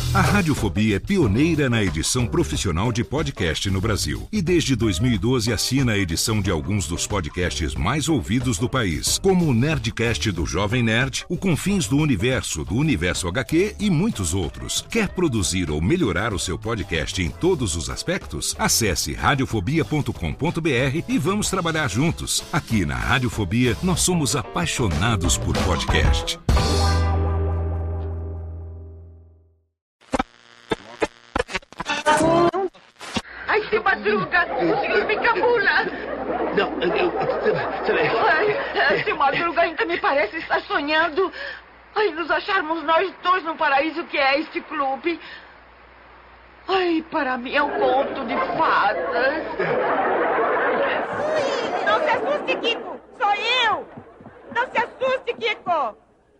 A Radiofobia é pioneira na edição profissional de podcast no Brasil. E desde 2012 assina a edição de alguns dos podcasts mais ouvidos do país, como o Nerdcast do Jovem Nerd, o Confins do Universo HQ e muitos outros. Quer produzir ou melhorar o seu podcast em todos os aspectos? Acesse radiofobia.com.br e vamos trabalhar juntos. Aqui na Radiofobia, nós somos apaixonados por podcast. Ai, se Madruga, o senhor me cabula. Não, Ai, se Madruga ainda me parece estar sonhando. Ai, nos acharmos nós dois no paraíso que é este clube. Ai, para mim é um conto de fadas. Não se assuste, Kiko. Sou eu. Não se assuste, Kiko.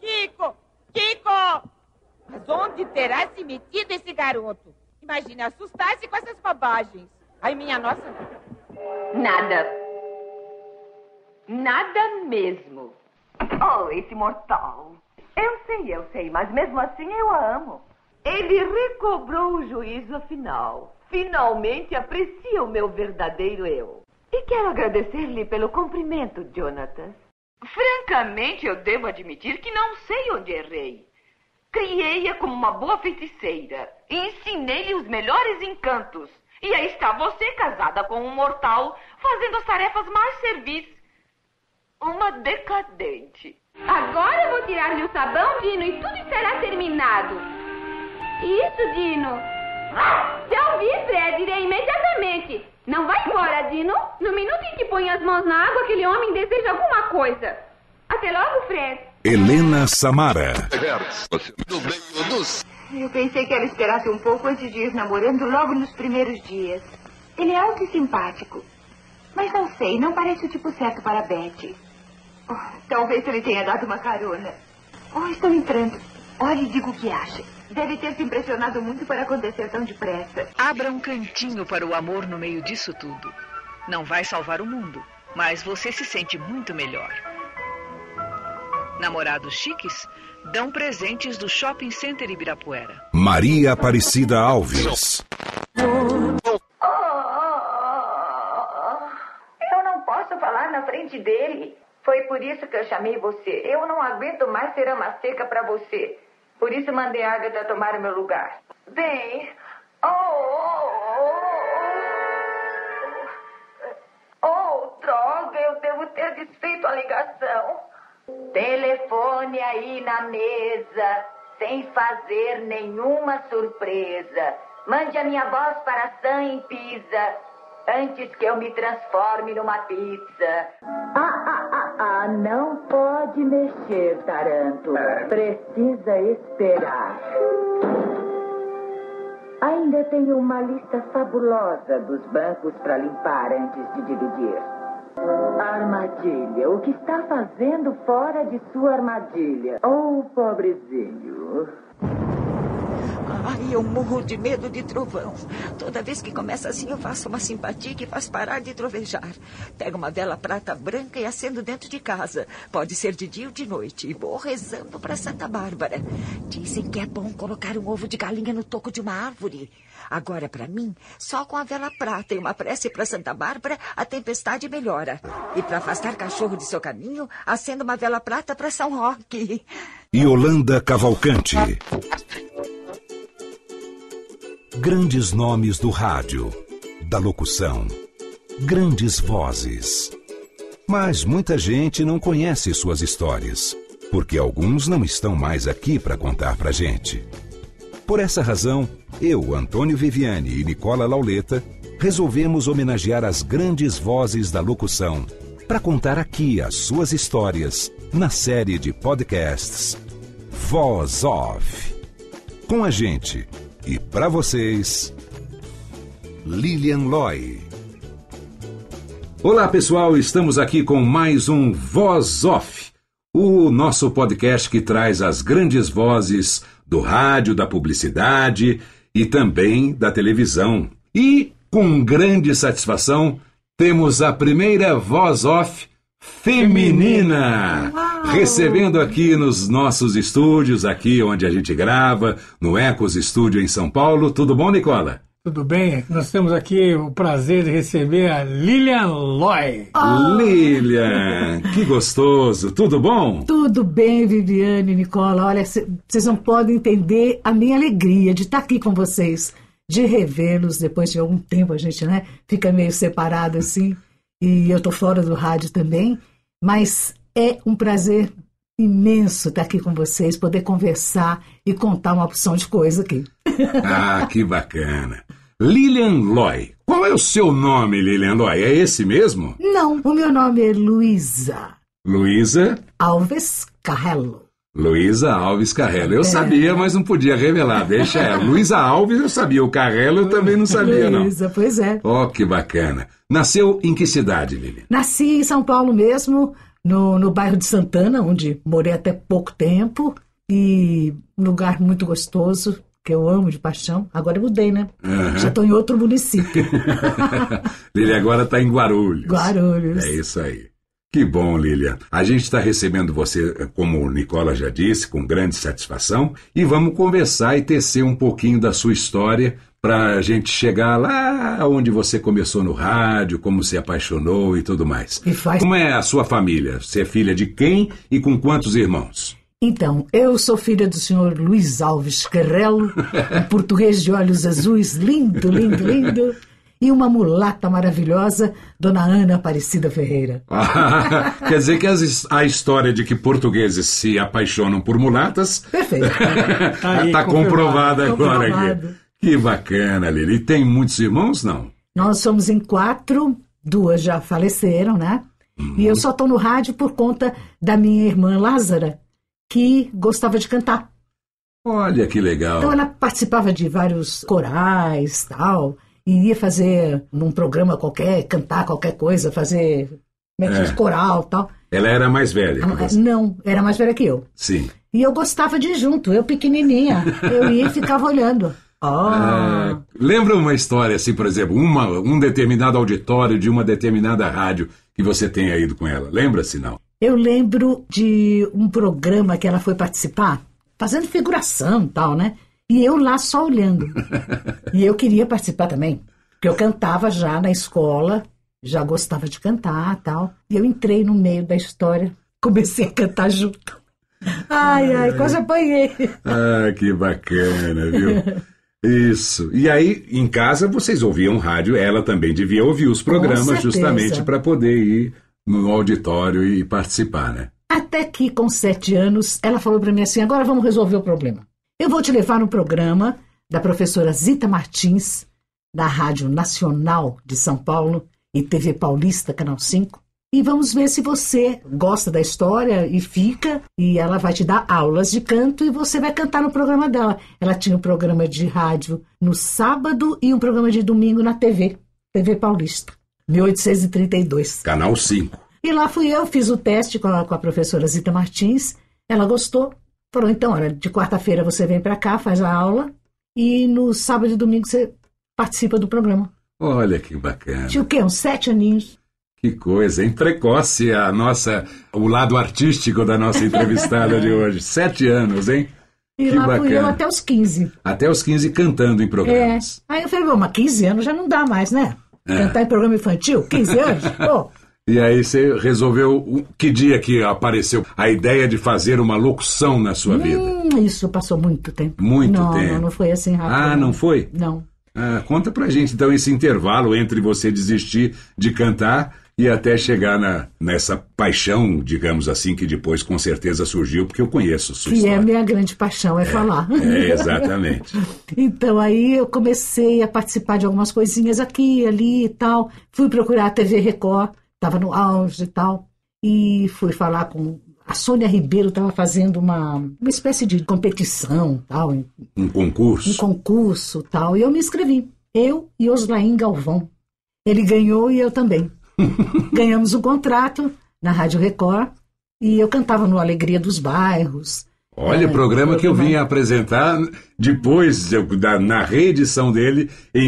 Kiko. Mas onde terá se metido esse garoto? Imagine assustar-se com essas bobagens. Ai, minha nossa. Nada mesmo. Oh, esse mortal. Eu sei, mas mesmo assim eu a amo. Ele recobrou o juízo afinal. Finalmente aprecia o meu verdadeiro eu. E quero agradecer-lhe pelo cumprimento, Jonathan. Francamente, eu devo admitir que não sei onde errei. Criei-a como uma boa feiticeira. E ensinei-lhe os melhores encantos. E aí está você casada com um mortal, fazendo as tarefas mais servis. Uma decadente. Agora eu vou tirar-lhe o sabão, Dino, e tudo será terminado. Isso, Dino. Já ouvi, Fred, irei imediatamente. Não vai embora, Dino. No minuto em que põe as mãos na água, aquele homem deseja alguma coisa. Até logo, Fred. Helena Samara. Eu pensei que ela esperasse um pouco antes de ir namorando logo nos primeiros dias. Ele é alto e simpático. Mas não sei, não parece o tipo certo para a Betty. Oh, talvez ele tenha dado uma carona. Oh, estão entrando. Olhe e diga o que acha. Deve ter se impressionado muito para acontecer tão depressa. Abra um cantinho para o amor no meio disso tudo. Não vai salvar o mundo, mas você se sente muito melhor. Namorados chiques dão presentes do Shopping Center Ibirapuera. Maria Aparecida Alves. Eu não posso falar na frente dele. Foi por isso que eu chamei você. Eu não aguento mais ser ama seca pra você. Por isso mandei a Agatha tomar o meu lugar. Bem... droga, eu devo ter desfeito a ligação. Telefone aí na mesa, sem fazer nenhuma surpresa. Mande a minha voz para Sam em Pisa, antes que eu me transforme numa pizza. Não pode mexer, Tarântula. Precisa esperar. Ainda tenho uma lista fabulosa dos bancos para limpar antes de dividir. Armadilha. O que está fazendo fora de sua armadilha? Oh, pobrezinho. Ai, eu morro de medo de trovão. Toda vez que começa assim, eu faço uma simpatia que faz parar de trovejar. Pego uma vela prata branca e acendo dentro de casa. Pode ser de dia ou de noite. E vou rezando para Santa Bárbara. Dizem que é bom colocar um ovo de galinha no toco de uma árvore. Agora, para mim, só com a vela prata e uma prece para Santa Bárbara, a tempestade melhora. E para afastar cachorro de seu caminho, acendo uma vela prata para São Roque. Yolanda Cavalcante. Grandes nomes do rádio, da locução, grandes vozes. Mas muita gente não conhece suas histórias, porque alguns não estão mais aqui para contar pra gente. Por essa razão, eu, Antônio Viviani e Nicola Lauleta, resolvemos homenagear as grandes vozes da locução para contar aqui as suas histórias na série de podcasts Voz Off. Com a gente e para vocês, Lilian Loy. Olá pessoal, estamos aqui com mais um Voz Off, o nosso podcast que traz as grandes vozes do rádio, da publicidade e também da televisão. E, com grande satisfação, temos a primeira Voz Off feminina. Recebendo aqui nos nossos estúdios, aqui onde a gente grava, no Ecos Estúdio em São Paulo. Tudo bom, Nicola? Tudo bem? Nós temos aqui o prazer de receber a Lilian Loy. Lilian, que gostoso. Tudo bom? Tudo bem, Viviane e Nicola. Olha, vocês não podem entender a minha alegria de estar aqui com vocês, de revê-los depois de algum tempo. A gente, né, fica meio separado assim, e eu estou fora do rádio também, mas é um prazer imenso estar aqui com vocês, poder conversar e contar uma opção de coisa aqui. Ah, que bacana. Lilian Loy. Qual é o seu nome, Lilian Loy? É esse mesmo? Não, o meu nome é Luísa. Luísa? Alves Carrello. Luísa Alves Carrello. Eu sabia, mas não podia revelar. Deixa ela. Luísa Alves eu sabia. O Carrello eu também não sabia, não. Luísa, pois é. Oh, que bacana. Nasceu em que cidade, Lilian? Nasci em São Paulo mesmo, no bairro de Santana, onde morei até pouco tempo. E um lugar muito gostoso, que eu amo de paixão. Agora eu mudei, né? Uhum. Já estou em outro município. Lilian agora está em Guarulhos. Guarulhos. É isso aí. Que bom, Lilian. A gente está recebendo você, como o Nicola já disse, com grande satisfação. E vamos conversar e tecer um pouquinho da sua história para a gente chegar lá onde você começou no rádio, como se apaixonou e tudo mais. Como é a sua família? Você é filha de quem e com quantos irmãos? Então, eu sou filha do senhor Luiz Alves Carrello, um português de olhos azuis, lindo, lindo, lindo, e uma mulata maravilhosa, dona Ana Aparecida Ferreira. Quer dizer que a história de que portugueses se apaixonam por mulatas... Perfeito. Está comprovada agora aqui. Que bacana, Lili. E tem muitos irmãos, não? Nós somos em 4, 2 já faleceram, né? E eu só estou no rádio por conta da minha irmã Lázara, que gostava de cantar. Olha que legal. Então ela participava de vários corais, tal, e ia fazer num programa qualquer, cantar qualquer coisa, fazer coral, tal. Ela era mais velha que você? Não, era mais velha que eu. Sim. E eu gostava de ir junto, eu pequenininha, eu ia e ficava olhando. Lembra uma história assim, por exemplo, um determinado auditório de uma determinada rádio que você tenha ido com ela? Lembra-se, não? Eu lembro de um programa que ela foi participar, fazendo figuração e tal, né? E eu lá só olhando. E eu queria participar também, porque eu cantava já na escola, já gostava de cantar e tal. E eu entrei no meio da história, comecei a cantar junto. Ai, quase apanhei. Ah, que bacana, viu? Isso. E aí, em casa, vocês ouviam rádio, ela também devia ouvir os programas justamente para poder ir no auditório e participar, né? Até que, com 7 anos, ela falou para mim assim, agora vamos resolver o problema. Eu vou te levar no programa da professora Zita Martins, da Rádio Nacional de São Paulo e TV Paulista, Canal 5, e vamos ver se você gosta da história e fica, e ela vai te dar aulas de canto e você vai cantar no programa dela. Ela tinha um programa de rádio no sábado e um programa de domingo na TV Paulista. 1832. Canal 5. E lá fui eu, fiz o teste com a professora Zita Martins, ela gostou, falou, então, olha, de quarta-feira você vem para cá, faz a aula, e no sábado e domingo você participa do programa. Olha que bacana. Tinha o quê? Uns 7 aninhos. Que coisa, hein? Precoce o lado artístico da nossa entrevistada de hoje. 7 anos, hein? E que lá bacana. Fui eu até os 15. Até os 15 cantando em programas. Aí eu falei, bom, mas 15 anos já não dá mais, né? Cantar em programa infantil, 15 anos? Pô. E aí você resolveu, que dia que apareceu a ideia de fazer uma locução na sua vida? Isso passou muito tempo. Muito tempo. Não foi assim rápido. Não foi? Não. Conta pra gente, então, esse intervalo entre você desistir de cantar e até chegar nessa paixão, digamos assim, que depois com certeza surgiu, porque eu conheço a sua história. Que é a minha grande paixão, falar. Exatamente. Então aí eu comecei a participar de algumas coisinhas aqui, ali e tal. Fui procurar a TV Record, estava no auge e tal. E fui falar com... A Sônia Ribeiro estava fazendo uma espécie de competição, tal. Um concurso? Um concurso, tal. E eu me inscrevi. Eu e Oslaim Galvão. Ele ganhou e eu também. Ganhamos um contrato na Rádio Record e eu cantava no Alegria dos Bairros. Olha, o programa que eu vim apresentar depois, na reedição dele, em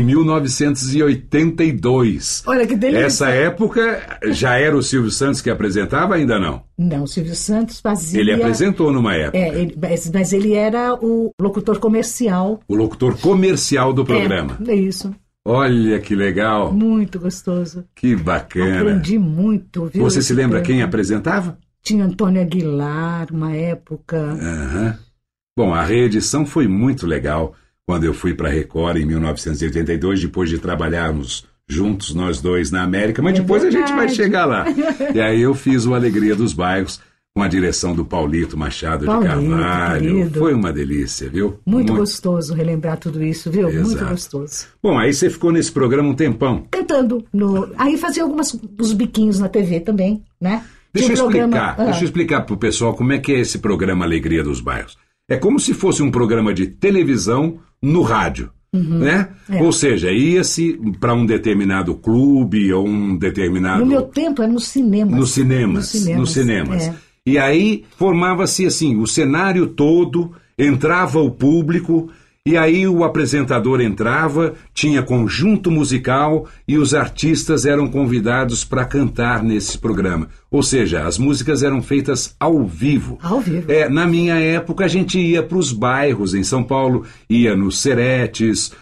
1982. Olha que delícia. Essa época, já era o Silvio Santos que apresentava, ainda não? Não, o Silvio Santos fazia... Ele apresentou numa época. Mas ele era o locutor comercial. O locutor comercial do programa. É isso. Olha que legal. Muito gostoso. Que bacana. Aprendi muito, viu? Você se lembra quem apresentava? Tinha Antônio Aguilar, uma época. Uhum. Bom, a reedição foi muito legal quando eu fui para a Record em 1982, depois de trabalharmos juntos, nós dois, na América, mas depois a gente vai chegar lá. E aí eu fiz o Alegria dos Bairros com a direção do Paulito Machado de Carvalho. Querido. Foi uma delícia, viu? Muito gostoso relembrar tudo isso, viu? Exato. Muito gostoso. Bom, aí você ficou nesse programa um tempão. Cantando. Aí fazia uns biquinhos na TV também, né? Deixa eu explicar para o pessoal como é que é esse programa Alegria dos Bairros. É como se fosse um programa de televisão no rádio, né? Ou seja, ia-se para um determinado clube ou um determinado... No meu tempo era nos cinemas. Nos cinemas. É. E aí formava-se assim, o cenário todo, entrava o público... E aí o apresentador entrava, tinha conjunto musical e os artistas eram convidados para cantar nesse programa. Ou seja, as músicas eram feitas ao vivo. Ao vivo. Na minha época a gente ia para os bairros em São Paulo, ia nos seretes,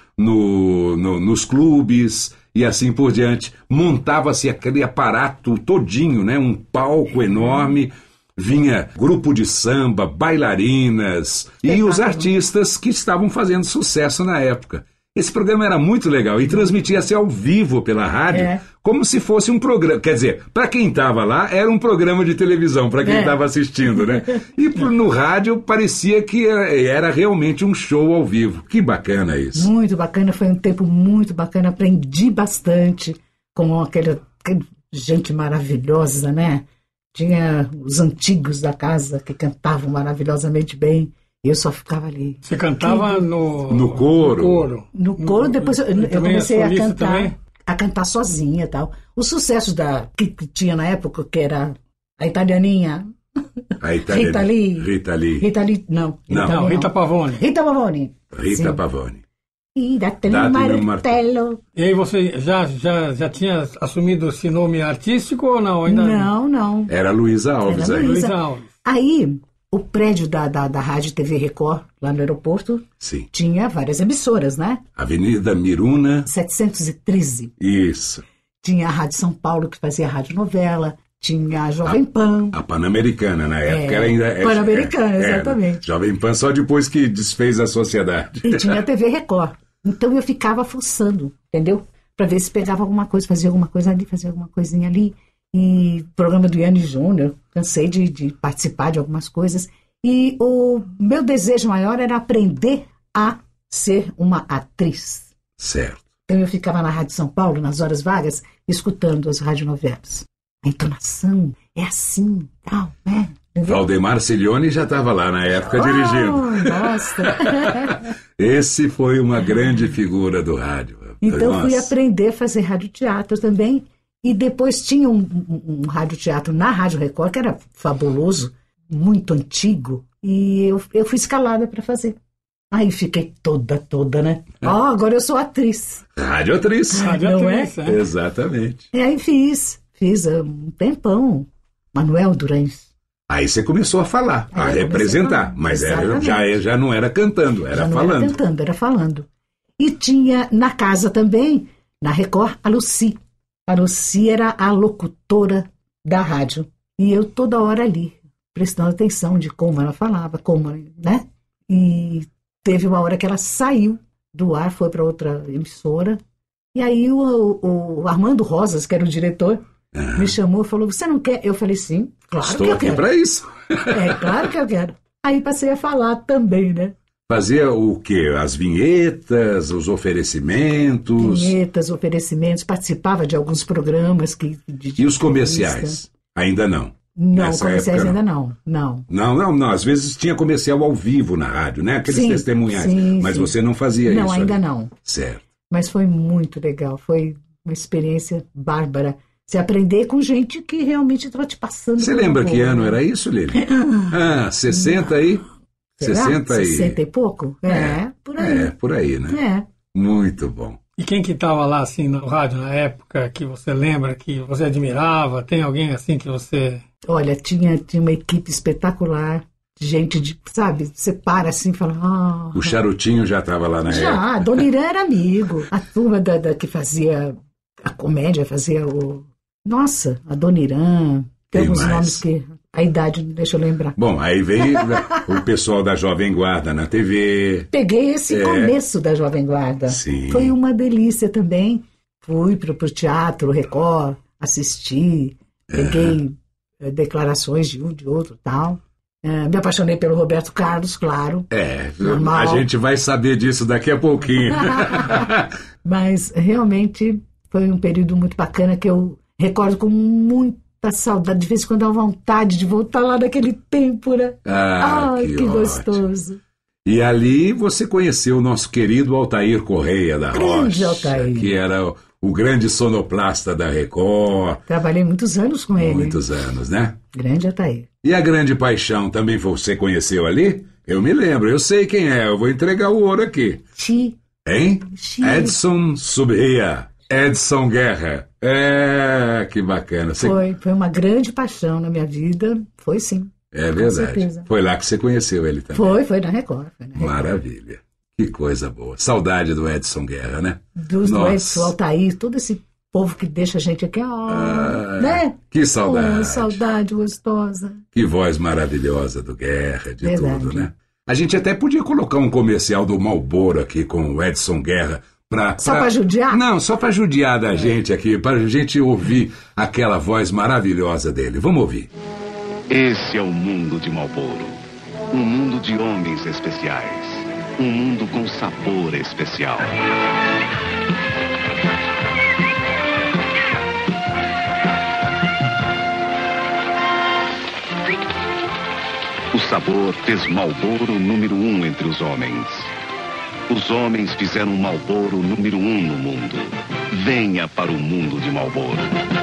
nos clubes e assim por diante. Montava-se aquele aparato todinho, né? Um palco enorme. Vinha grupo de samba, bailarinas e os artistas que estavam fazendo sucesso na época. Esse programa era muito legal e transmitia-se ao vivo pela rádio, como se fosse um programa. Quer dizer, para quem estava lá, era um programa de televisão, para quem estava assistindo, né? E no rádio parecia que era realmente um show ao vivo. Que bacana isso. Muito bacana, foi um tempo muito bacana. Aprendi bastante com aquela gente maravilhosa, né? Tinha os antigos da casa que cantavam maravilhosamente bem. Eu só ficava ali. Você cantava no coro? No coro, depois eu comecei a cantar sozinha e tal. Os sucessos que tinha na época, que era a italianinha. Rita Lee. Rita Pavone. Rita Pavone. E dá-te um martelo. E aí você já tinha assumido esse nome artístico ou não? Ainda não. Era Luísa Alves. Luísa Alves. Aí, o prédio da Rádio TV Record, lá no aeroporto, tinha várias emissoras, né? Avenida Miruna 713. Isso. Tinha a Rádio São Paulo, que fazia radionovela. Tinha a Jovem Pan. A Pan-Americana, na época ainda... Pan-Americana, exatamente. Jovem Pan só depois que desfez a sociedade. E tinha a TV Record. Então eu ficava fuçando, entendeu? Para ver se pegava alguma coisa, fazia alguma coisa ali, fazia alguma coisinha ali. E programa do Iane Júnior, cansei de participar de algumas coisas. E o meu desejo maior era aprender a ser uma atriz. Certo. Então eu ficava na Rádio São Paulo, nas horas vagas, escutando as radionovelas. A entonação é assim, tal, né? Entendeu? Valdemar Cilione já estava lá na época dirigindo. Nossa! Esse foi uma grande figura do rádio. Então fui aprender a fazer radioteatro também. E depois tinha um radioteatro na Rádio Record, que era fabuloso, muito antigo. E eu fui escalada para fazer. Aí fiquei toda, né? Agora eu sou atriz. Radioatriz. Não é? Exatamente. E aí fiz um tempão. Manuel Durães. Aí você começou a falar, a representar. Mas já não era cantando, era falando. Era falando. E tinha na casa também, na Record, a Lucy. A Lucy era a locutora da rádio. E eu toda hora ali, prestando atenção de como ela falava, né? E teve uma hora que ela saiu do ar, foi para outra emissora. E aí o Armando Rosas, que era o diretor, me chamou e falou, você não quer? Eu falei, sim, claro que eu quero. Estou aqui para isso. Claro que eu quero. Aí passei a falar também, né? Fazia o quê? As vinhetas, os oferecimentos? Vinhetas, oferecimentos, participava de alguns programas. E os comerciais? Ainda não? Não, comerciais ainda não. Não. Às vezes tinha comercial ao vivo na rádio, né? Aqueles testemunhais. Mas você não fazia isso? Não, ainda não. Certo. Mas foi muito legal. Foi uma experiência bárbara. Você aprender com gente que realmente estava te passando. Você lembra que ano era isso, Lili? 60 aí? 60 e pouco? Por aí. Por aí, né? Muito bom. E quem que estava lá, assim, no rádio na época, que você lembra, que você admirava? Tem alguém, assim, que você... Olha, tinha uma equipe espetacular, gente sabe, você para assim e fala... O Charutinho já estava lá na época. Já, a Dona Irã era amigo. A turma que fazia a comédia, fazia o... Nossa, a Dona Irã... Tem alguns nomes que... A idade não deixa eu lembrar. Bom, aí vem o pessoal da Jovem Guarda na TV. Peguei esse começo da Jovem Guarda. Sim. Foi uma delícia também. Fui pro Teatro Record, assisti, peguei declarações de um, de outro e tal. Me apaixonei pelo Roberto Carlos, claro. Normal. A gente vai saber disso daqui a pouquinho. Mas realmente foi um período muito bacana que eu recordo com muita saudade. De vez em quando dá vontade de voltar lá naquele tempo, né? Que gostoso. E ali você conheceu o nosso querido Altair Correia da Rocha, Altair, que era o grande sonoplasta da Record. Trabalhei muitos anos com ele. Muitos anos, né? Grande Altair. E a Grande Paixão também você conheceu ali? Eu me lembro, eu sei quem é, eu vou entregar o ouro aqui. Hein? Edson Subria, Edson Guerra. Que bacana. Foi uma grande paixão na minha vida, foi sim. É verdade. Foi lá que você conheceu ele também. Foi na Record. Maravilha. Que coisa boa. Saudade do Edson Guerra, né? Do Edson, Altair, todo esse povo que deixa a gente aqui, né? Que saudade. Saudade gostosa. Que voz maravilhosa do Guerra, de tudo, né? A gente até podia colocar um comercial do Marlboro aqui com o Edson Guerra. Só para judiar? Não, só para judiar da gente aqui, para a gente ouvir aquela voz maravilhosa dele. Vamos ouvir. Esse é o mundo de Marlboro. Um mundo de homens especiais. Um mundo com sabor especial. O sabor fez Marlboro número 1 entre os homens. Os homens fizeram Marlboro número 1 no mundo. Venha para o mundo de Marlboro.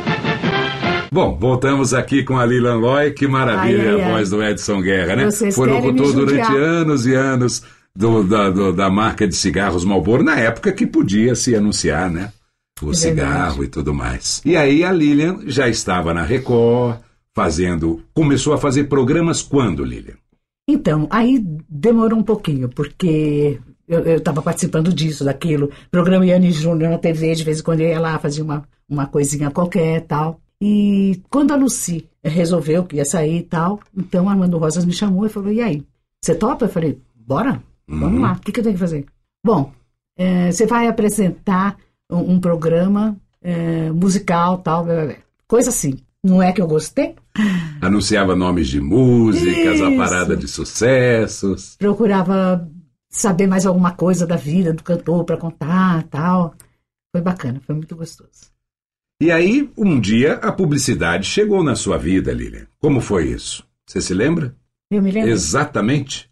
Bom, voltamos aqui com a Lilian Loy. Que maravilha a voz do Edson Guerra, né? Foi locutor durante anos e anos da marca de cigarros Marlboro, na época que podia se anunciar, né? O cigarro e tudo mais. E aí a Lilian já estava na Record, começou a fazer programas quando, Lilian? Então, aí demorou um pouquinho, porque... Eu estava participando disso, daquilo. Programa Iane Júnior na TV, de vez em quando eu ia lá, fazia uma coisinha qualquer e tal. E quando a Lucy resolveu que ia sair e tal, então Armando Rosas me chamou e falou, e aí, você topa? Eu falei, bora, vamos lá, o que eu tenho que fazer? Bom, você vai apresentar um programa musical, tal, coisa assim. Não é que eu gostei? Anunciava nomes de músicas, a parada de sucessos. Procurava... saber mais alguma coisa da vida do cantor para contar, tal. Foi bacana, foi muito gostoso. E aí, um dia, a publicidade chegou na sua vida, Lilian. Como foi isso? Você se lembra? Eu me lembro. Exatamente?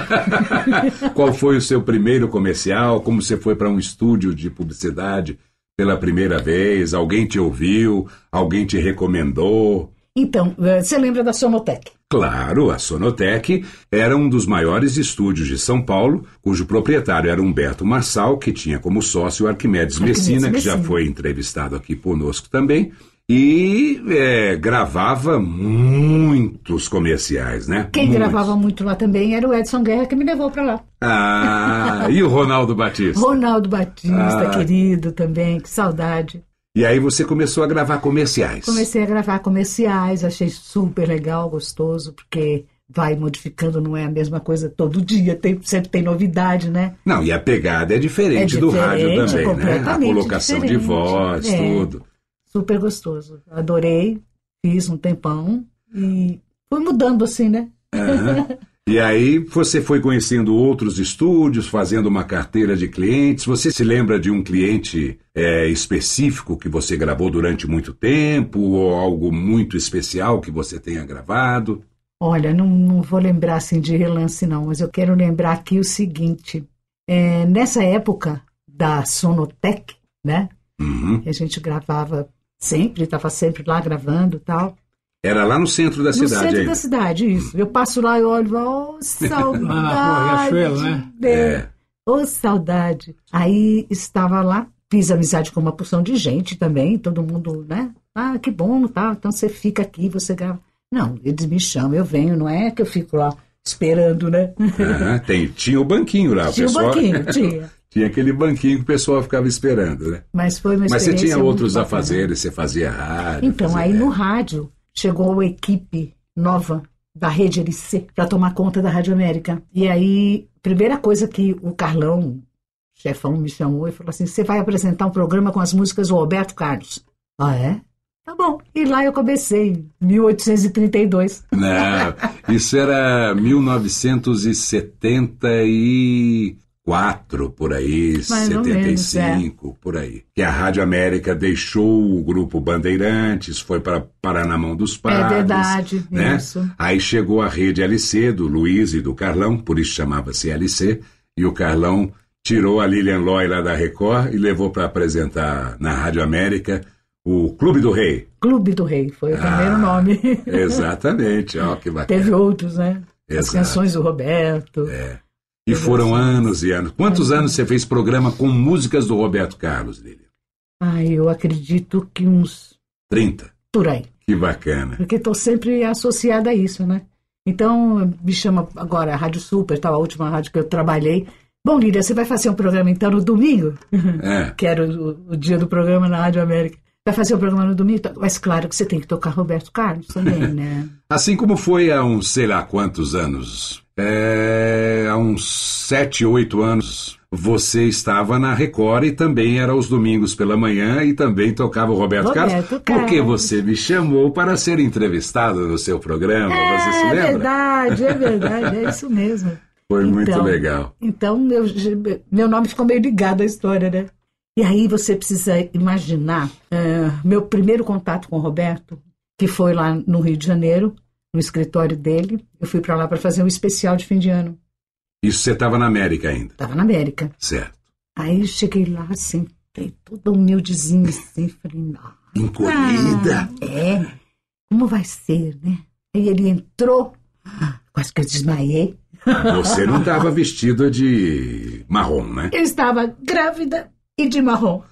Qual foi o seu primeiro comercial? Como você foi para um estúdio de publicidade pela primeira vez? Alguém te ouviu? Alguém te recomendou? Então, você lembra da Sonotec? Claro, a Sonotec era um dos maiores estúdios de São Paulo, cujo proprietário era Humberto Marçal, que tinha como sócio Arquimedes Messina, que já foi entrevistado aqui conosco também, e gravava muitos comerciais, né? Quem gravava muito lá também era o Edson Guerra, que me levou para lá. E o Ronaldo Batista? Ronaldo Batista, querido também, que saudade. E aí você começou a gravar comerciais? Comecei a gravar comerciais, achei super legal, gostoso, porque vai modificando, não é a mesma coisa todo dia, sempre tem novidade, né? Não, e a pegada é diferente do rádio também, né? A colocação de voz, tudo. Super gostoso, adorei, fiz um tempão e fui mudando assim, né? E aí você foi conhecendo outros estúdios, fazendo uma carteira de clientes. Você se lembra de um cliente específico que você gravou durante muito tempo, ou algo muito especial que você tenha gravado? Olha, não vou lembrar assim de relance não, mas eu quero lembrar aqui o seguinte. Nessa época da Sonotec, né? Que a gente gravava sempre, estava sempre lá gravando e tal. Era lá no centro da cidade. No centro ainda. da cidade, isso. Eu passo lá e olho, saudade. Lá na Riachuelo, né? Saudade. Aí estava lá, fiz amizade com uma porção de gente também, todo mundo, né? Ah, que bom, tá? Então você fica aqui, você grava. Não, eles me chamam, eu venho, não é que eu fico lá esperando, né? Tinha o banquinho lá, tinha pessoal. O banquinho, tinha. Tinha aquele banquinho que o pessoal ficava esperando, né? Mas foi uma experiência. Mas você tinha outros bacana. afazeres, você fazia rádio. Então, aí no rádio chegou a equipe nova da Rede LC para tomar conta da Rádio América. E aí, primeira coisa que o Carlão, chefão, me chamou e falou assim: você vai apresentar um programa com as músicas do Roberto Carlos. Ah, é? Tá bom. E lá eu comecei, em 1832. Não, isso era 1974, por aí, mais 75, por aí. Que a Rádio América deixou o grupo Bandeirantes, foi para Paranamão dos Padres. É verdade, né? Isso. Aí chegou a Rede LC, do Luiz e do Carlão, por isso chamava-se LC, e o Carlão tirou a Lilian Loy lá da Record e levou para apresentar na Rádio América o Clube do Rei. Clube do Rei, foi o primeiro nome. Exatamente, ó, que bacana. Teve outros, né? As canções do Roberto. E foram anos e anos. Quantos anos você fez programa com músicas do Roberto Carlos, Lilian? Eu acredito que uns... 30? Por aí. Que bacana. Porque estou sempre associada a isso, né? Então, me chama agora a Rádio Super, a última rádio que eu trabalhei. Bom, Lília, você vai fazer um programa então no domingo? Que era o dia do programa na Rádio América. Vai fazer o programa no domingo? Mas claro que você tem que tocar Roberto Carlos também, né? Assim como foi há uns, sei lá quantos anos, há uns 7, 8 anos, você estava na Record e também era aos domingos pela manhã e também tocava o Roberto Carlos, porque você me chamou para ser entrevistado no seu programa, você se lembra? É verdade, é isso mesmo. Foi muito legal. Então, meu nome ficou meio ligado à história, né? E aí você precisa imaginar meu primeiro contato com o Roberto, que foi lá no Rio de Janeiro, no escritório dele. Eu fui para lá para fazer um especial de fim de ano. Isso você estava na América ainda? Estava na América. Certo. Aí cheguei lá, sentei toda humildezinha assim, falei, encolhida? Como vai ser, né? Aí ele entrou, quase que eu desmaiei. Você não estava vestida de marrom, né? Eu estava grávida e de marrom.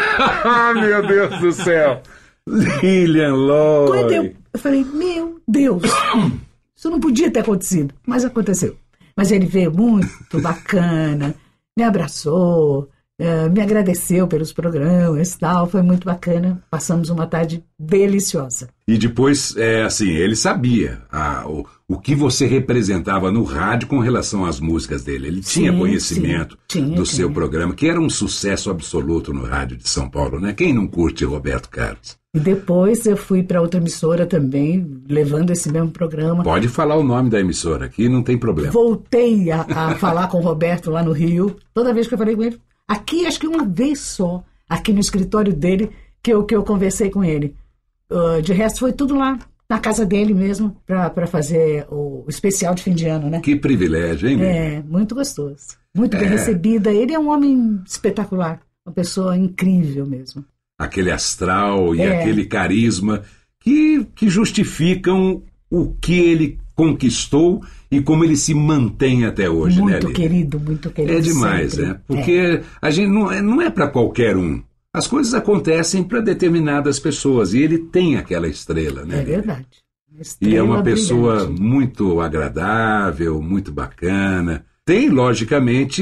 Meu Deus do céu! Lilian Loy! Quando eu falei, meu Deus, isso não podia ter acontecido, mas aconteceu. Mas ele veio muito bacana, me abraçou, me agradeceu pelos programas e tal, foi muito bacana. Passamos uma tarde deliciosa. E depois, assim, ele sabia o que você representava no rádio com relação às músicas dele. Ele tinha conhecimento do seu programa, que era um sucesso absoluto no rádio de São Paulo, né? Quem não curte Roberto Carlos? E depois eu fui para outra emissora também, levando esse mesmo programa. Pode falar o nome da emissora aqui, não tem problema. Voltei a falar com o Roberto lá no Rio, toda vez que eu falei com ele. Aqui, acho que uma vez só, aqui no escritório dele, que eu conversei com ele. De resto, foi tudo lá, na casa dele mesmo, para fazer o especial de fim de ano, né? Que privilégio, hein? Muito gostoso. Muito bem recebida. Ele é um homem espetacular, uma pessoa incrível mesmo. Aquele astral e aquele carisma que justificam o que ele conquistou e como ele se mantém até hoje, muito né, querido, muito querido. É demais, sempre. né? Porque a gente não é para qualquer um. As coisas acontecem para determinadas pessoas e ele tem aquela estrela, né? É verdade. E é uma pessoa muito agradável, muito bacana. Tem, logicamente,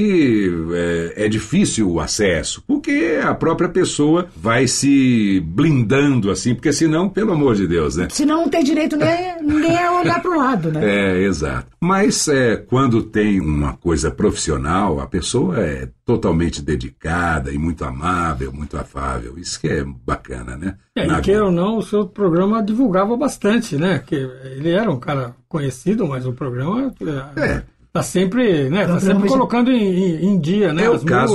é difícil o acesso, porque a própria pessoa vai se blindando assim, porque senão, pelo amor de Deus, né? Senão não tem direito ninguém a olhar para o lado, né? Exato. Mas quando tem uma coisa profissional, a pessoa é totalmente dedicada e muito amável, muito afável. Isso que é bacana, né? E queira ou não, o seu programa divulgava bastante, né? Que ele era um cara conhecido, mas o programa... Está sempre, né? Tá sempre colocando em dia, né?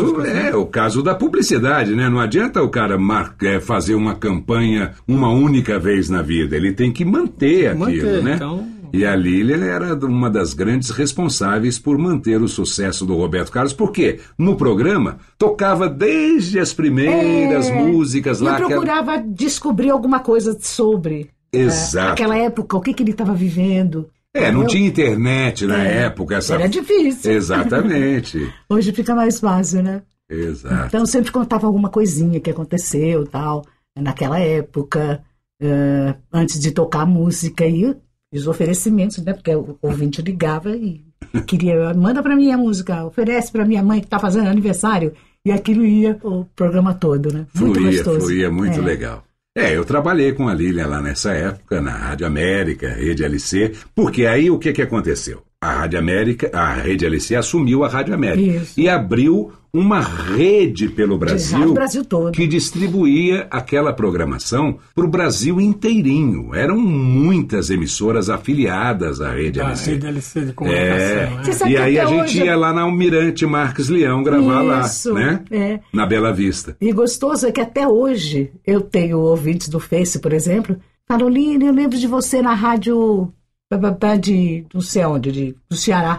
O caso da publicidade, né? Não adianta o cara fazer uma campanha uma única vez na vida. Ele tem que manter aquilo, né? Então... E a Lilian era uma das grandes responsáveis por manter o sucesso do Roberto Carlos, porque no programa tocava desde as primeiras músicas lá. Eu procurava descobrir alguma coisa sobre Exato. Aquela época, o que ele estava vivendo. Não tinha internet na época. Era difícil. Exatamente. Hoje fica mais fácil, né? Exato. Então sempre contava alguma coisinha que aconteceu, tal, naquela época, antes de tocar a música e os oferecimentos, né? Porque o ouvinte ligava e queria, manda para mim a música, oferece para minha mãe que está fazendo aniversário, e aquilo ia o programa todo, né? Muito gostoso. Fluía muito legal. Eu trabalhei com a Lilian lá nessa época, na Rádio América, Rede LC, porque aí o que aconteceu? A Rádio América, a Rede LC assumiu a Rádio América e abriu uma rede pelo Brasil, todo, que distribuía aquela programação para o Brasil inteirinho. Eram muitas emissoras afiliadas à Rede LC. Rede LC de comunicação. E aí a gente ia lá na Almirante Marques Leão gravar lá, né? Na Bela Vista. E gostoso é que até hoje eu tenho ouvintes do Face, por exemplo, falam, Lilian, eu lembro de você na rádio de não sei onde, do Ceará.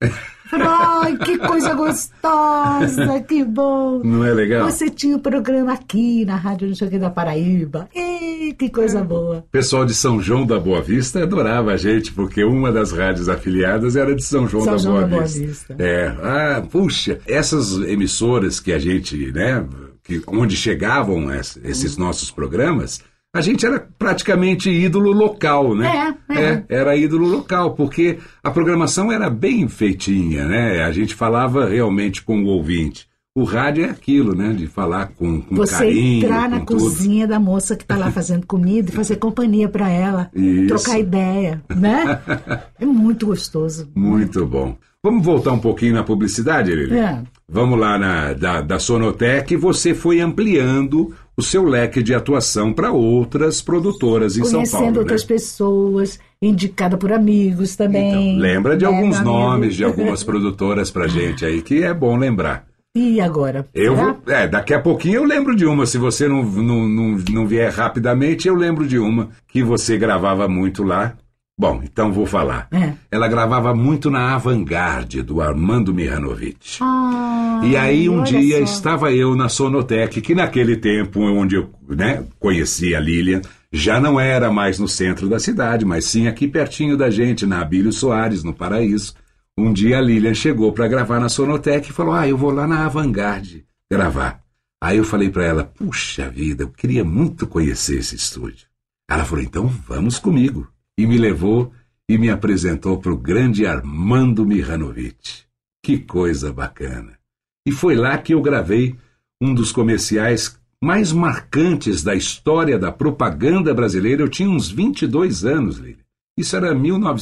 Ai, que coisa gostosa, que bom. Não é legal? Você tinha o programa aqui na rádio não sei o que da Paraíba. Ei, que coisa boa. O pessoal de São João da Boa Vista adorava a gente, porque uma das rádios afiliadas era de São João da Boa Vista. Puxa, essas emissoras que a gente, né, onde chegavam esses nossos programas, a gente era praticamente ídolo local, né? Era ídolo local, porque a programação era bem feitinha, né? A gente falava realmente com o ouvinte. O rádio é aquilo, né? De falar com você carinho, entrar na cozinha da moça que está lá fazendo comida e fazer companhia para ela, trocar ideia, né? É muito gostoso. Muito bom. Vamos voltar um pouquinho na publicidade, Lili? Vamos lá da Sonotec. Você foi ampliando o seu leque de atuação para outras produtoras em São Paulo. Conhecendo outras pessoas, indicada por amigos também. Então, lembra de alguns nomes de algumas produtoras pra gente aí, que é bom lembrar. E agora? Daqui a pouquinho eu lembro de uma. Se você não vier rapidamente, eu lembro de uma que você gravava muito lá. Bom, então vou falar. Ela gravava muito na Avantgarde, do Armando Mihanovic. E aí um dia estava eu na Sonotec, que naquele tempo onde eu conheci a Lilian, já não era mais no centro da cidade, mas sim aqui pertinho da gente, na Abílio Soares, no Paraíso. Um dia a Lilian chegou para gravar na Sonotec e falou, eu vou lá na Avantgarde gravar. Aí eu falei para ela, puxa vida, eu queria muito conhecer esse estúdio. Ela falou, então vamos comigo. E me levou e me apresentou para o grande Armando Mihanovic. Que coisa bacana. E foi lá que eu gravei um dos comerciais mais marcantes da história da propaganda brasileira. Eu tinha uns 22 anos, Lili. Isso era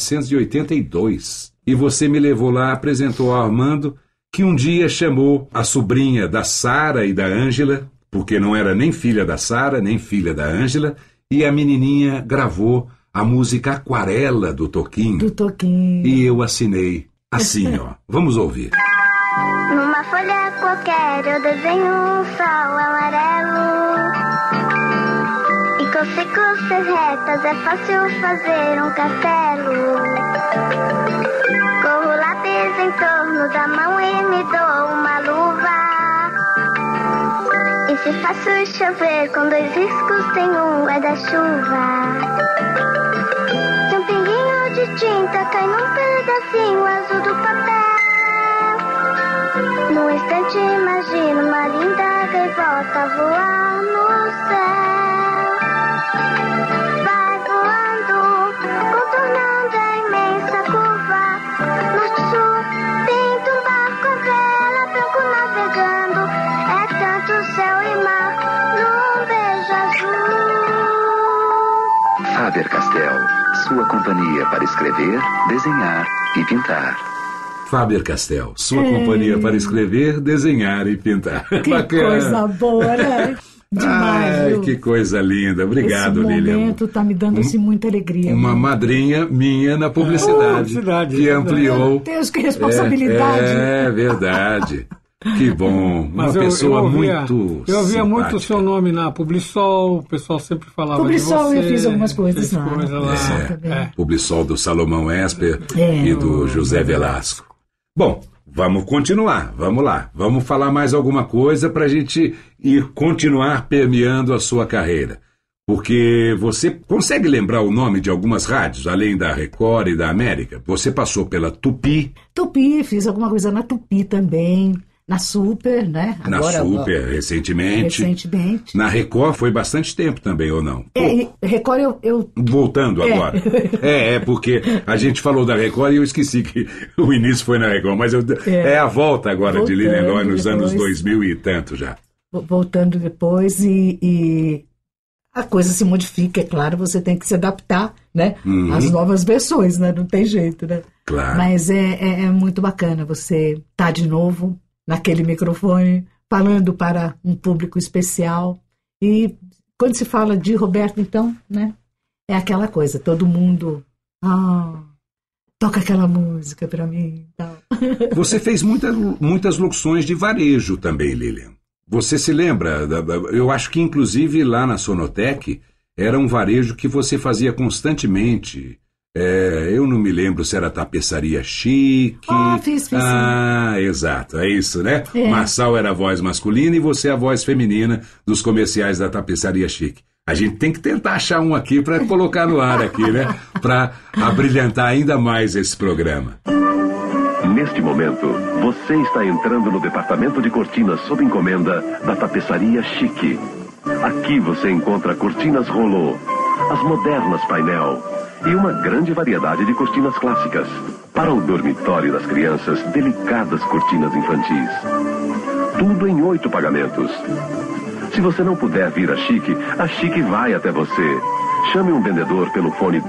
1982. E você me levou lá, apresentou ao Armando, que um dia chamou a sobrinha da Sara e da Ângela, porque não era nem filha da Sara, nem filha da Ângela, e a menininha gravou a música Aquarela do Toquinho. E eu assinei assim, Vamos ouvir. Numa folha qualquer eu desenho um sol amarelo. E com sequências retas é fácil fazer um castelo. Corro lápis em torno da mão e me dou uma luva. E se faço chover com 2 riscos tem um guarda-chuva. Se um pinguinho de tinta cai num pedacinho azul do papel, num instante imagino uma linda gaivota voar no céu. Vai voando, contornando a imensa curva. Norte-sul, pinta um barco a vela, branco navegando. É tanto céu e mar num beijo azul. Faber-Castell, sua companhia para escrever, desenhar e pintar. Faber-Castell, sua companhia para escrever, desenhar e pintar. Que bacana. Coisa boa, né? Demais, viu? Que coisa linda. Obrigado, Lilian. Esse momento está me dando muita alegria. Uma madrinha minha na publicidade, que ampliou. Meu Deus, que responsabilidade. É verdade. Que bom. Uma pessoa muito Eu ouvia simpática. muito o seu nome na Publisol, o pessoal sempre falava Publisol, de você. eu fiz algumas coisas lá. Publisol do Salomão Esper e do José Velasco. Bom, vamos continuar, vamos lá. Vamos falar mais alguma coisa para a gente ir continuar permeando a sua carreira. Porque você consegue lembrar o nome de algumas rádios, além da Record e da América? Você passou pela Tupi. Tupi, fiz alguma coisa na Tupi também. Na Super, né? Agora, na Super, recentemente. Na Record foi bastante tempo também, ou não? Record eu... Voltando agora. Porque a gente falou da Record e eu esqueci que o início foi na Record, mas é a volta agora de Lilian Eloy nos anos 2000 e tanto já. Voltando depois e a coisa se modifica, é claro, você tem que se adaptar, né? Às novas versões, né? Não tem jeito, né? Claro. Mas é muito bacana você estar de novo naquele microfone, falando para um público especial. E quando se fala de Roberto, então, né? É aquela coisa, todo mundo... toca aquela música para mim e tal. Você fez muitas locuções de varejo também, Lilian. Você se lembra? Eu acho que, inclusive, lá na Sonotec, era um varejo que você fazia constantemente. Eu não me lembro se era Tapeçaria Chique. Fiz. Exato, é isso, né? Marçal era a voz masculina e você a voz feminina dos comerciais da Tapeçaria Chique. A gente tem que tentar achar um aqui para colocar no ar aqui, né? Para abrilhantar ainda mais esse programa. Neste momento, você está entrando no departamento de cortinas sob encomenda da Tapeçaria Chique. Aqui você encontra cortinas rolô, as modernas painel e uma grande variedade de cortinas clássicas. Para o dormitório das crianças, delicadas cortinas infantis. Tudo em 8 pagamentos. Se você não puder vir a Chique vai até você. Chame um vendedor pelo fone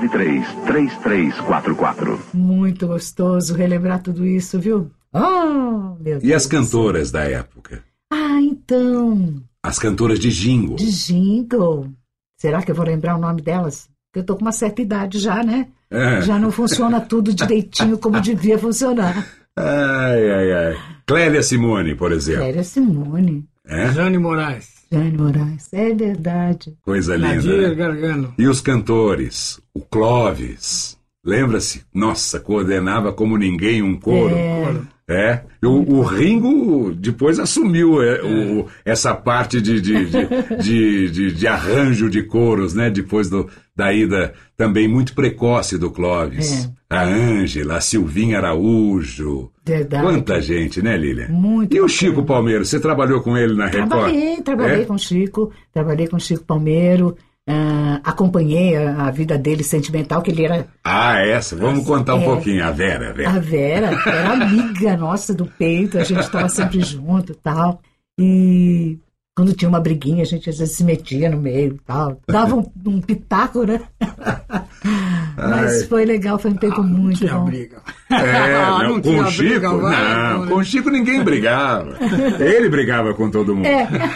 293-3344. Muito gostoso relembrar tudo isso, viu? Meu Deus. E as cantoras da época? Então... As cantoras de jingle. De jingle. Será que eu vou lembrar o nome delas? Porque eu tô com uma certa idade já, né? Já não funciona tudo direitinho como devia funcionar. Ai. Clélia Simone, por exemplo. Clélia Simone. Jane Moraes. É verdade. Coisa linda. Nadir Gargano. E os cantores? O Clóvis. Lembra-se? Nossa, coordenava como ninguém um coro. O Ringo depois assumiu essa parte de arranjo de coros, né? Depois da ida também muito precoce do Clóvis. A Ângela, a Silvinha Araújo. Verdade. Quanta gente, né, Lilian? Muito. E o Chico Palmeiro, você trabalhou com ele na Record? Trabalhei com o Chico. Trabalhei com o Chico Palmeiro. Acompanhei a vida dele sentimental, que ele era... essa. Vamos contar um pouquinho. A Vera. A Vera era amiga nossa do peito, a gente estava sempre junto e tal. E quando tinha uma briguinha, a gente às vezes se metia no meio e tal. Dava um pitaco, né? Mas foi legal, foi um tempo muito bom. Briga. Não, com o Chico, com o Chico ninguém brigava. Ele brigava com todo mundo.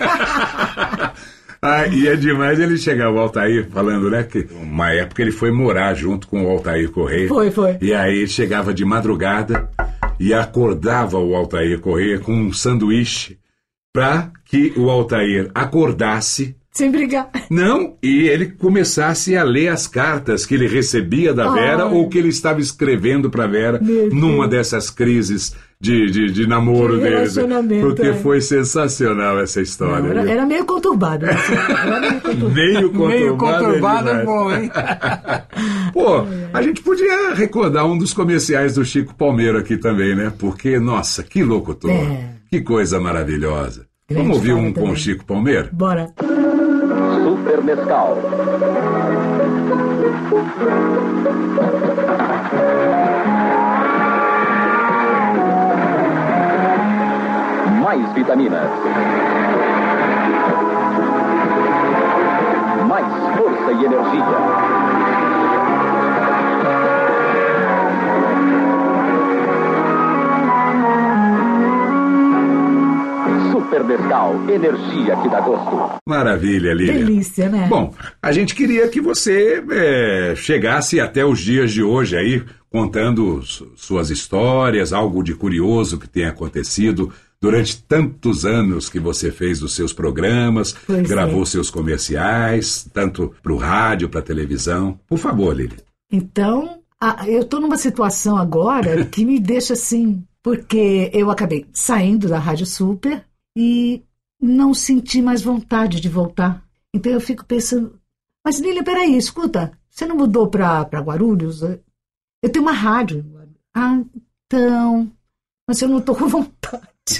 E é demais ele chegar, o Altair, falando, né, que uma época ele foi morar junto com o Altair Correia. Foi. E aí ele chegava de madrugada e acordava o Altair Correia com um sanduíche para que o Altair acordasse. Sem brigar. Não, e ele começasse a ler as cartas que ele recebia da Vera ou que ele estava escrevendo para Vera numa dessas crises de namoro deles. Porque foi sensacional essa história. Não, era meio conturbado. Meio conturbado é bom, hein? A gente podia recordar um dos comerciais do Chico Palmeiro aqui também, né? Porque, nossa, que locutor. Que coisa maravilhosa. Vamos ouvir um com o Chico Palmeiro? Bora. Super Nescau. Mais vitaminas. Mais força e energia. Super Nescau, energia que dá gosto. Maravilha, Lilian. Delícia, né? Bom, a gente queria que você chegasse até os dias de hoje aí, contando suas histórias, algo de curioso que tenha acontecido durante tantos anos que você fez os seus programas, gravou seus comerciais, tanto para o rádio, para a televisão. Por favor, Lilian. Então, eu estou numa situação agora que me deixa assim, porque eu acabei saindo da Rádio Super e não senti mais vontade de voltar. Então eu fico pensando, Mas, Lília, peraí, escuta, você não mudou para Guarulhos? Eu tenho uma rádio. Ah, então... Mas eu não estou com vontade.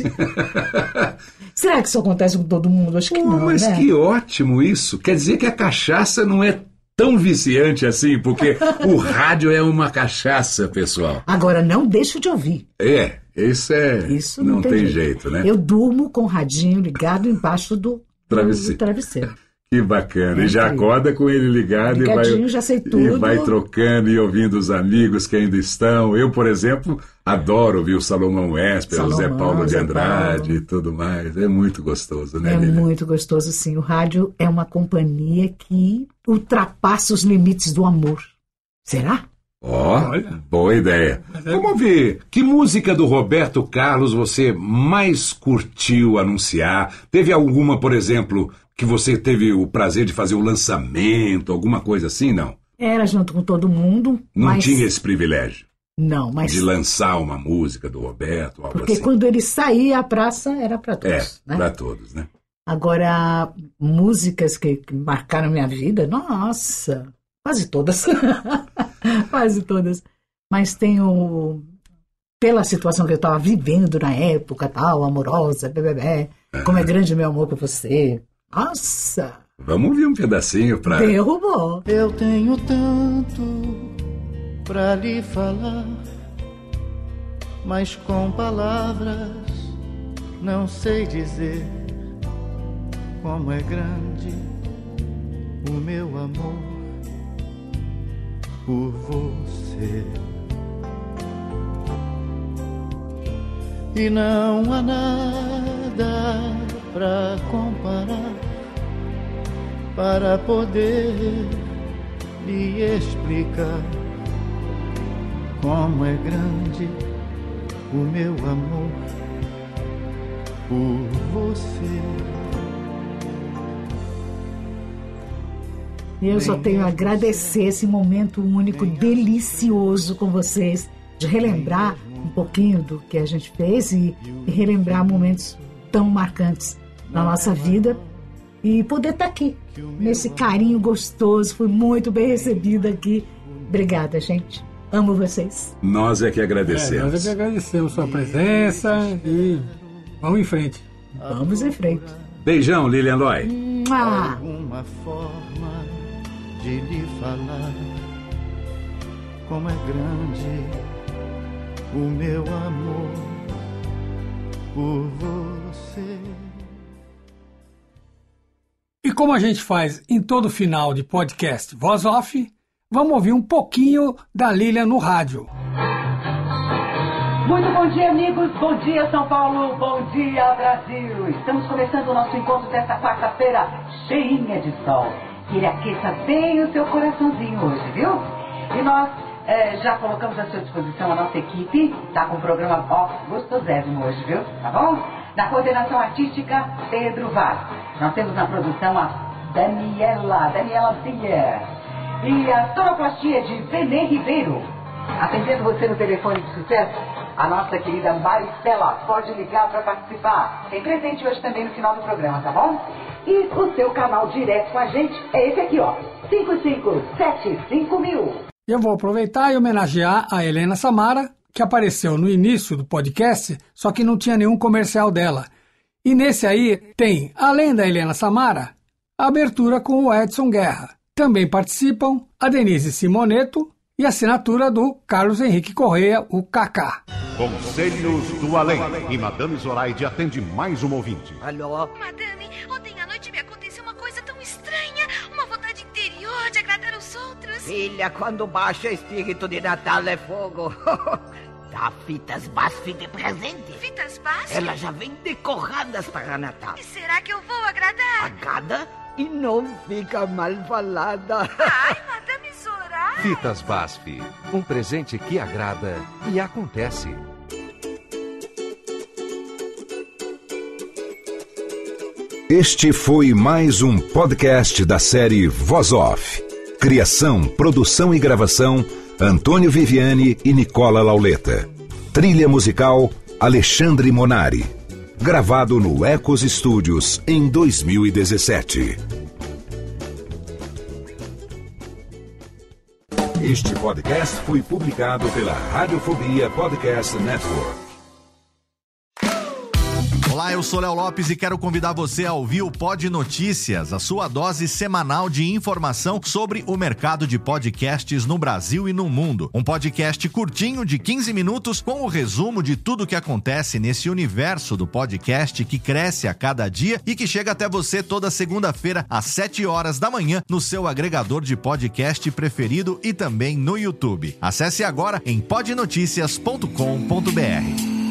Será que isso acontece com todo mundo? Acho que não, mas né? Que ótimo isso. Quer dizer que a cachaça não é tão viciante assim, porque o rádio é uma cachaça, pessoal. Agora, não deixo de ouvir. Isso não tem jeito, né? Eu durmo com o radinho ligado embaixo do travesseiro. Que bacana. E já acorda com ele ligado já sei tudo. E vai trocando e ouvindo os amigos que ainda estão. Eu, por exemplo, adoro ouvir o Salomão Wesper, o Zé Paulo de Andrade e tudo mais. É muito gostoso, né, Lília? Muito gostoso, sim. O rádio é uma companhia que ultrapassa os limites do amor. Será? Boa ideia. Vamos ver, que música do Roberto Carlos você mais curtiu anunciar? Teve alguma, por exemplo, que você teve o prazer de fazer o lançamento, alguma coisa assim, não? Era junto com todo mundo. Não tinha esse privilégio? Não, mas... De lançar uma música do Roberto, algo porque assim. Quando ele saía, a praça era para todos. Né? Para todos, né? Agora, músicas que marcaram minha vida, nossa, quase todas. Quase todas. Mas tenho, pela situação que eu estava vivendo na época, tal, amorosa, como é grande meu amor por você. Nossa! Vamos ouvir um pedacinho pra... Derrubou. Eu tenho tanto pra lhe falar, mas com palavras não sei dizer como é grande o meu amor por você. E não há nada pra comparar, para poder lhe explicar como é grande o meu amor por você. E eu só tenho a agradecer esse momento único, delicioso com vocês, de relembrar um pouquinho do que a gente fez e relembrar momentos tão marcantes na nossa vida e poder estar aqui, nesse carinho gostoso. Fui muito bem recebida aqui. Obrigada, gente. Amo vocês. Nós é que agradecemos. Nós é que agradecemos sua presença e vamos em frente. Vamos em frente. Beijão, Lilian Loy. Alguma forma de lhe falar como é grande o meu amor por você. E como a gente faz em todo final de podcast Voz Off, vamos ouvir um pouquinho da Lilian no rádio. Muito bom dia, amigos. Bom dia, São Paulo. Bom dia, Brasil. Estamos começando o nosso encontro desta quarta-feira cheinha de sol. Que ele aqueça bem o seu coraçãozinho hoje, viu? E nós já colocamos à sua disposição a nossa equipe. Tá com um programa gostosésimo hoje, viu? Tá bom? Na coordenação artística, Pedro Vaz. Nós temos na produção a Daniela Zier. E a sonoplastia de Benê Ribeiro. Atendendo você no telefone de sucesso, a nossa querida Maricela. Pode ligar para participar. Tem presente hoje também no final do programa, tá bom? E o seu canal direto com a gente é esse aqui, ó. 5575.000. Eu vou aproveitar e homenagear a Helena Samara, que apareceu no início do podcast, só que não tinha nenhum comercial dela. E nesse aí tem, além da Helena Samara, a abertura com o Edson Guerra. Também participam a Denise Simoneto e a assinatura do Carlos Henrique Correia, o Kaká. Conselhos do Além. E Madame Zoraide atende mais um ouvinte. Alô? Madame, ontem à noite me aconteceu uma coisa tão estranha. Uma vontade interior de agradar os outros. Filha, quando baixa espírito de Natal é fogo. Dá fitas BASF de presente. Fitas BASF? Elas já vêm decoradas para Natal. E será que eu vou agradar? Agrada e não fica mal falada. Ai, Madame Zoraide. Fitas BASF, um presente que agrada e acontece. Este foi mais um podcast da série Voz Off. Criação, produção e gravação, Antônio Viviani e Nicola Lauleta. Trilha musical, Alexandre Monari. Gravado no Ecos Studios em 2017. Este podcast foi publicado pela Radiofobia Podcast Network. Olá, eu sou Léo Lopes e quero convidar você a ouvir o Pod Notícias, a sua dose semanal de informação sobre o mercado de podcasts no Brasil e no mundo. Um podcast curtinho de 15 minutos com o resumo de tudo o que acontece nesse universo do podcast que cresce a cada dia e que chega até você toda segunda-feira às 7 horas da manhã no seu agregador de podcast preferido e também no YouTube. Acesse agora em podnoticias.com.br.